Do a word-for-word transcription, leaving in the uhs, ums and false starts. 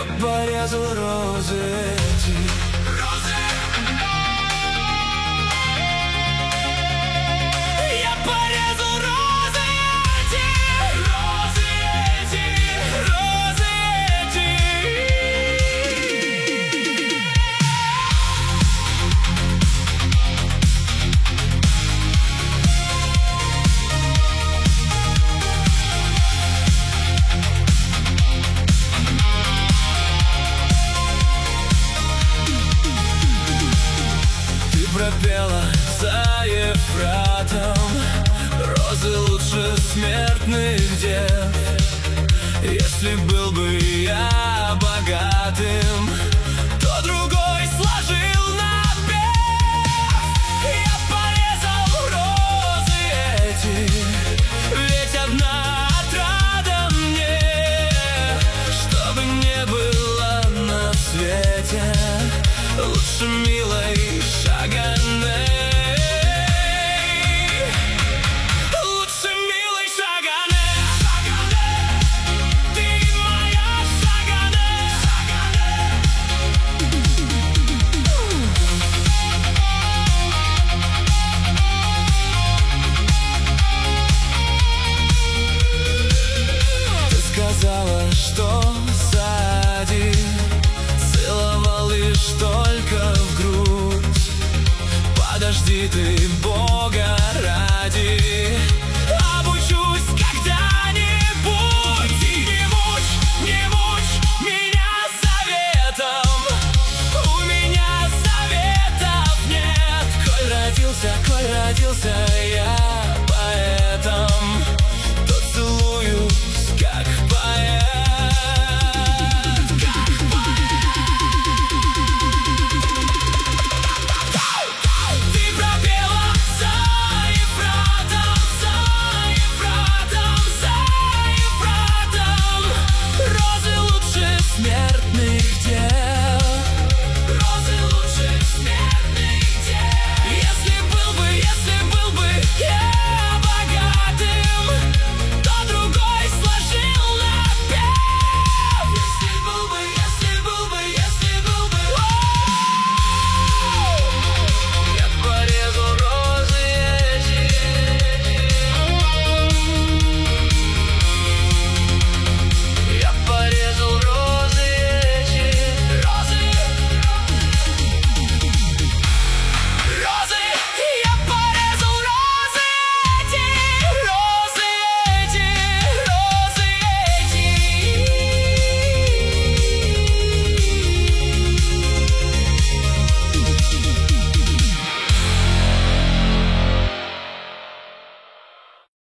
порезал розы эти. Розы. Я порезал розы эти. Розы эти. Розы эти. Пропела за Ефратом: розы лучше смертных дев. Если был бы я богатым, то другой сложил напев. Я порезал розы эти, ведь одна отрада мне, чтобы не было на свете лучше милой Шаганэ. Лучше милой Шаганэ. Шаганэ. Ты моя Шаганэ. Шаганэ. Ты сказала, что сзади целовал лишь только в грудь. Подожди, ты